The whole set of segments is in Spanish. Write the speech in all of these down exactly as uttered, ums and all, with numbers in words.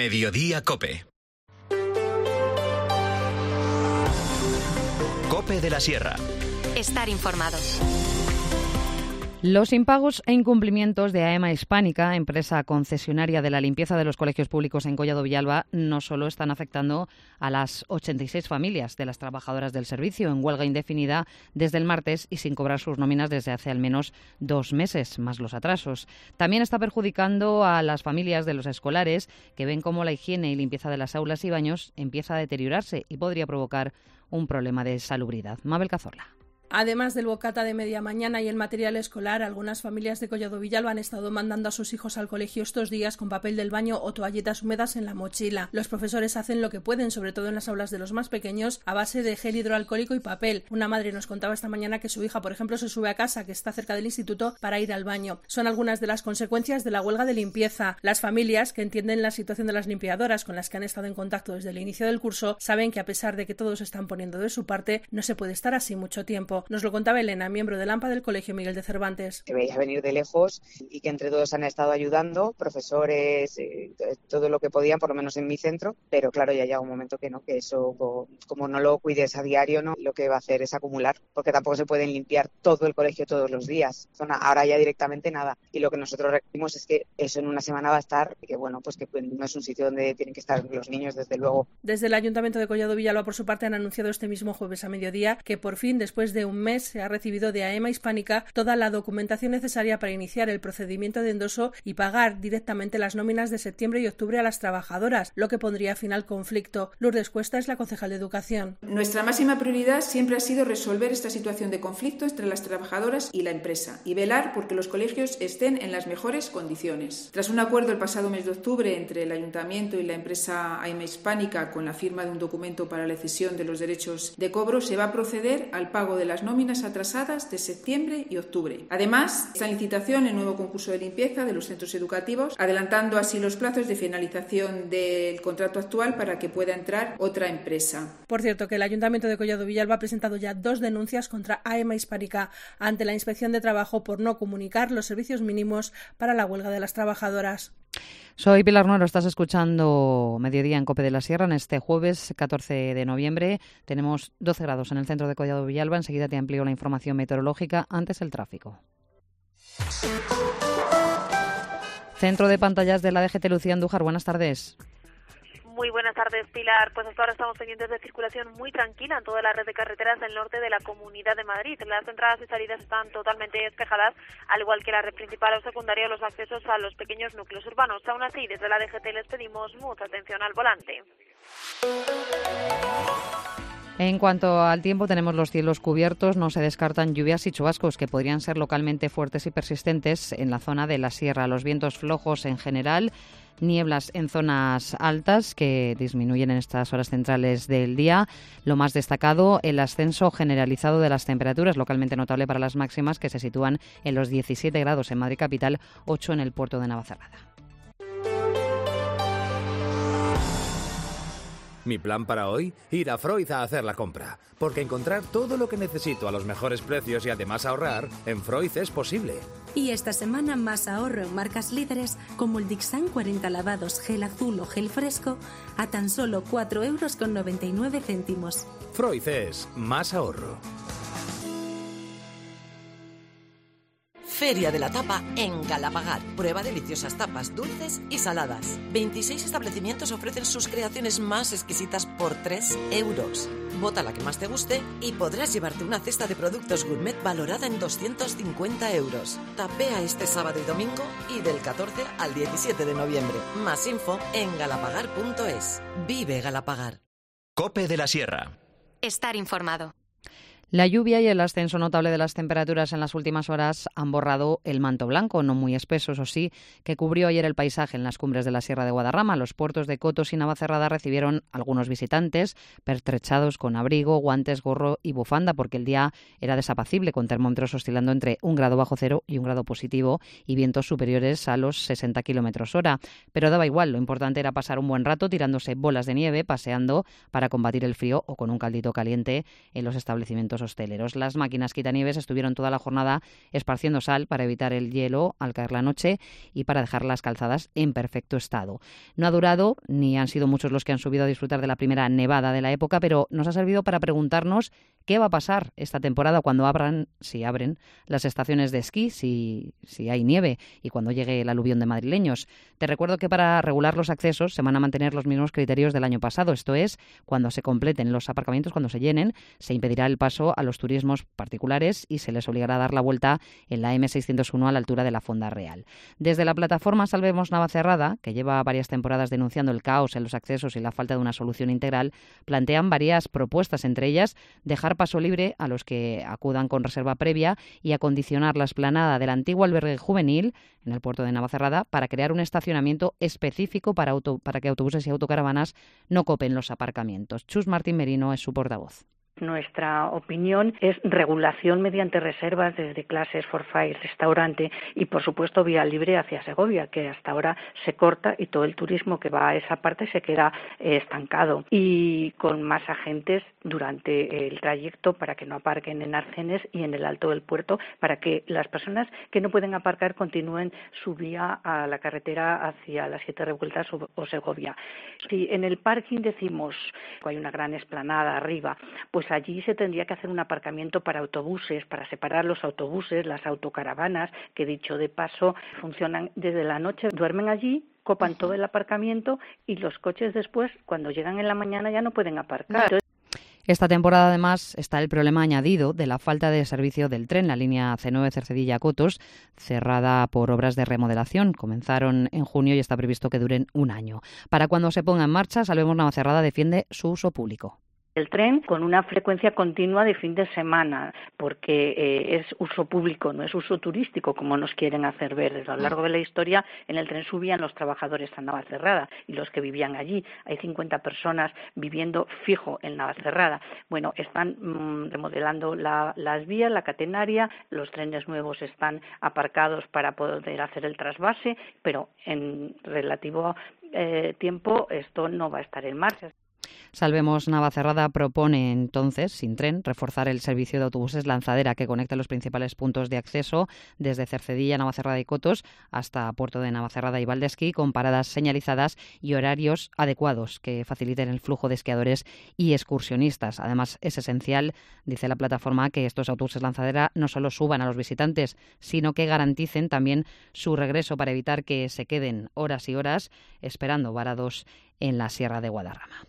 Mediodía Cope. Cope de la Sierra. Estar informados. Los impagos e incumplimientos de AEMA Hispánica, empresa concesionaria de la limpieza de los colegios públicos en Collado Villalba, no solo están afectando a las ochenta y seis familias de las trabajadoras del servicio en huelga indefinida desde el martes y sin cobrar sus nóminas desde hace al menos dos meses, más los atrasos. También está perjudicando a las familias de los escolares que ven cómo la higiene y limpieza de las aulas y baños empieza a deteriorarse y podría provocar un problema de salubridad. Mabel Cazorla. Además del bocata de media mañana y el material escolar, algunas familias de Collado Villalba han estado mandando a sus hijos al colegio estos días con papel del baño o toallitas húmedas en la mochila. Los profesores hacen lo que pueden, sobre todo en las aulas de los más pequeños, a base de gel hidroalcohólico y papel. Una madre nos contaba esta mañana que su hija, por ejemplo, se sube a casa, que está cerca del instituto, para ir al baño. Son algunas de las consecuencias de la huelga de limpieza. Las familias, que entienden la situación de las limpiadoras con las que han estado en contacto desde el inicio del curso, saben que a pesar de que todos están poniendo de su parte, no se puede estar así mucho tiempo. Nos lo contaba Elena, miembro del AMPA del Colegio Miguel de Cervantes. Se veía venir de lejos y que entre todos han estado ayudando, profesores, eh, todo lo que podían, por lo menos en mi centro, pero claro, ya llega un momento que no, que eso, como no lo cuides a diario, no, lo que va a hacer es acumular, porque tampoco se pueden limpiar todo el colegio todos los días. Ahora ya directamente nada. Y lo que nosotros requerimos es que eso en una semana va a estar, que bueno, pues que no es un sitio donde tienen que estar los niños, desde luego. Desde el Ayuntamiento de Collado Villalba, por su parte, han anunciado este mismo jueves a mediodía que por fin, después de un mes, se ha recibido de AEMA Hispánica toda la documentación necesaria para iniciar el procedimiento de endoso y pagar directamente las nóminas de septiembre y octubre a las trabajadoras, lo que pondría fin al conflicto. Lourdes Cuesta es la concejal de Educación. Nuestra máxima prioridad siempre ha sido resolver esta situación de conflicto entre las trabajadoras y la empresa y velar porque los colegios estén en las mejores condiciones. Tras un acuerdo el pasado mes de octubre entre el Ayuntamiento y la empresa AEMA Hispánica con la firma de un documento para la cesión de los derechos de cobro, se va a proceder al pago de las nóminas atrasadas de septiembre y octubre. Además, está en licitación el nuevo concurso de limpieza de los centros educativos, adelantando así los plazos de finalización del contrato actual para que pueda entrar otra empresa. Por cierto, que el Ayuntamiento de Collado Villalba ha presentado ya dos denuncias contra AEMA Hispánica ante la Inspección de Trabajo por no comunicar los servicios mínimos para la huelga de las trabajadoras. Soy Pilar Nuero, estás escuchando Mediodía en Cope de la Sierra. En este jueves catorce de noviembre tenemos doce grados en el centro de Collado Villalba. Enseguida te amplío la información meteorológica. Antes el tráfico. Centro de pantallas de la D G T, Lucía Andújar. Buenas tardes. Muy buenas tardes, Pilar. Pues hasta ahora estamos pendientes de circulación muy tranquila en toda la red de carreteras del norte de la Comunidad de Madrid. Las entradas y salidas están totalmente despejadas, al igual que la red principal o secundaria o los accesos a los pequeños núcleos urbanos. Aún así, desde la D G T les pedimos mucha atención al volante. En cuanto al tiempo, tenemos los cielos cubiertos, no se descartan lluvias y chubascos que podrían ser localmente fuertes y persistentes en la zona de la sierra. Los vientos flojos en general, nieblas en zonas altas que disminuyen en estas horas centrales del día. Lo más destacado, el ascenso generalizado de las temperaturas, localmente notable para las máximas que se sitúan en los diecisiete grados en Madrid capital, ocho en el puerto de Navacerrada. Mi plan para hoy, ir a Freud a hacer la compra, porque encontrar todo lo que necesito a los mejores precios y además ahorrar, en Freud es posible. Y esta semana más ahorro en marcas líderes como el Dixan cuarenta lavados gel azul o gel fresco a tan solo cuatro euros con noventa y nueve céntimos. Freud es más ahorro. Feria de la Tapa en Galapagar. Prueba deliciosas tapas dulces y saladas. veintiséis establecimientos ofrecen sus creaciones más exquisitas por tres euros. Vota la que más te guste y podrás llevarte una cesta de productos gourmet valorada en doscientos cincuenta euros. Tapea este sábado y domingo y del catorce al diecisiete de noviembre. Más info en galapagar punto es. Vive Galapagar. Cope de la Sierra. Estar informado. La lluvia y el ascenso notable de las temperaturas en las últimas horas han borrado el manto blanco, no muy espeso, eso sí, que cubrió ayer el paisaje en las cumbres de la Sierra de Guadarrama. Los puertos de Cotos y Navacerrada recibieron algunos visitantes pertrechados con abrigo, guantes, gorro y bufanda, porque el día era desapacible, con termómetros oscilando entre un grado bajo cero y un grado positivo y vientos superiores a los sesenta kilómetros hora. Pero daba igual, lo importante era pasar un buen rato tirándose bolas de nieve, paseando para combatir el frío o con un caldito caliente en los establecimientos establecimientos hosteleros. Las máquinas quitanieves estuvieron toda la jornada esparciendo sal para evitar el hielo al caer la noche y para dejar las calzadas en perfecto estado. No ha durado, ni han sido muchos los que han subido a disfrutar de la primera nevada de la época, pero nos ha servido para preguntarnos qué va a pasar esta temporada cuando abran, si abren, las estaciones de esquí, si, si hay nieve y cuando llegue el aluvión de madrileños. Te recuerdo que para regular los accesos se van a mantener los mismos criterios del año pasado, esto es, cuando se completen los aparcamientos, cuando se llenen, se impedirá el paso a los turismos particulares y se les obligará a dar la vuelta en la eme seiscientos uno a la altura de la Fonda Real. Desde la plataforma Salvemos Navacerrada, que lleva varias temporadas denunciando el caos en los accesos y la falta de una solución integral, plantean varias propuestas, entre ellas dejar paso libre a los que acudan con reserva previa y acondicionar la explanada del antiguo albergue juvenil en el puerto de Navacerrada para crear un estacionamiento específico para, auto, para que autobuses y autocaravanas no copen los aparcamientos. Chus Martín Merino es su portavoz. Nuestra opinión es regulación mediante reservas desde clases, forfait, restaurante y, por supuesto, vía libre hacia Segovia, que hasta ahora se corta y todo el turismo que va a esa parte se queda eh, estancado. Y con más agentes durante el trayecto para que no aparquen en arcenes y en el alto del puerto, para que las personas que no pueden aparcar continúen su vía a la carretera hacia las Siete Revueltas o Segovia. Si en el parking decimos que hay una gran explanada arriba, pues allí se tendría que hacer un aparcamiento para autobuses, para separar los autobuses, las autocaravanas, que dicho de paso funcionan desde la noche, duermen allí, copan todo el aparcamiento y los coches después, cuando llegan en la mañana, ya no pueden aparcar. Entonces, esta temporada, además, está el problema añadido de la falta de servicio del tren. La línea ce nueve Cercedilla-Cotos, cerrada por obras de remodelación, comenzaron en junio y está previsto que duren un año. Para cuando se ponga en marcha, Salvemos Navacerrada defiende su uso público. El tren con una frecuencia continua de fin de semana, porque eh, es uso público, no es uso turístico, como nos quieren hacer ver. A lo largo de la historia, en el tren subían los trabajadores a Navacerrada y los que vivían allí. Hay cincuenta personas viviendo fijo en Navacerrada. Bueno, están mmm, remodelando la, las vías, la catenaria, los trenes nuevos están aparcados para poder hacer el trasvase, pero en relativo eh, tiempo esto no va a estar en marcha. Salvemos Navacerrada propone entonces, sin tren, reforzar el servicio de autobuses Lanzadera que conecta los principales puntos de acceso desde Cercedilla, Navacerrada y Cotos hasta Puerto de Navacerrada y Valdesquí, con paradas señalizadas y horarios adecuados que faciliten el flujo de esquiadores y excursionistas. Además, es esencial, dice la plataforma, que estos autobuses Lanzadera no solo suban a los visitantes, sino que garanticen también su regreso para evitar que se queden horas y horas esperando varados en la Sierra de Guadarrama.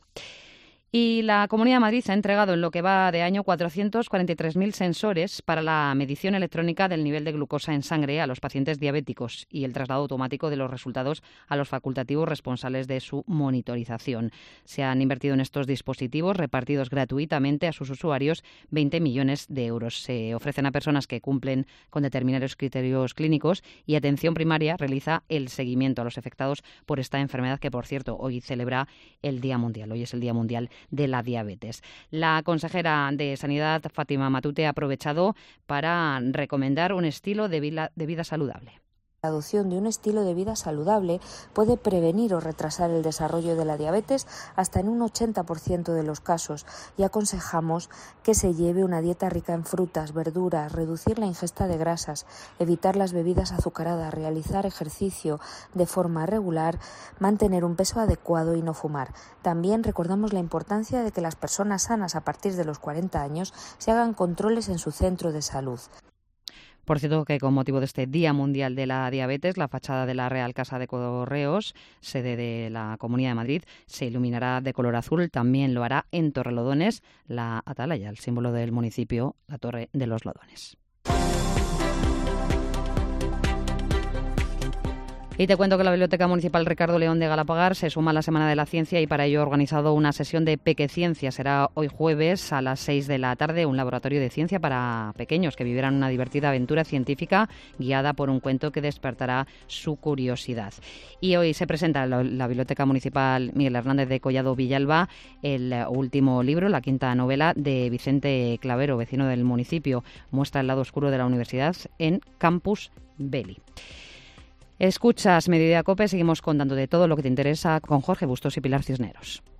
Y la Comunidad de Madrid ha entregado en lo que va de año cuatrocientos cuarenta y tres mil sensores para la medición electrónica del nivel de glucosa en sangre a los pacientes diabéticos y el traslado automático de los resultados a los facultativos responsables de su monitorización. Se han invertido en estos dispositivos repartidos gratuitamente a sus usuarios veinte millones de euros. Se ofrecen a personas que cumplen con determinados criterios clínicos y Atención Primaria realiza el seguimiento a los afectados por esta enfermedad que, por cierto, hoy celebra el Día Mundial. Hoy es el Día Mundial de la diabetes. La consejera de Sanidad, Fátima Matute, ha aprovechado para recomendar un estilo de vida, de vida saludable. La adopción de un estilo de vida saludable puede prevenir o retrasar el desarrollo de la diabetes hasta en un ochenta por ciento de los casos y aconsejamos que se lleve una dieta rica en frutas, verduras, reducir la ingesta de grasas, evitar las bebidas azucaradas, realizar ejercicio de forma regular, mantener un peso adecuado y no fumar. También recordamos la importancia de que las personas sanas a partir de los cuarenta años se hagan controles en su centro de salud. Por cierto, que con motivo de este Día Mundial de la Diabetes, la fachada de la Real Casa de Correos, sede de la Comunidad de Madrid, se iluminará de color azul. También lo hará en Torrelodones, la atalaya, el símbolo del municipio, la Torre de los Lodones. Y te cuento que la Biblioteca Municipal Ricardo León de Galapagar se suma a la Semana de la Ciencia y para ello ha organizado una sesión de Pequeciencia. Será hoy jueves a las seis de la tarde, un laboratorio de ciencia para pequeños que vivirán una divertida aventura científica guiada por un cuento que despertará su curiosidad. Y hoy se presenta en la, la Biblioteca Municipal Miguel Hernández de Collado Villalba el último libro, la quinta novela de Vicente Clavero, vecino del municipio. Muestra el lado oscuro de la universidad en Campus Belli. Escuchas Mediodía Cope, seguimos contando de todo lo que te interesa con Jorge Bustos y Pilar Cisneros.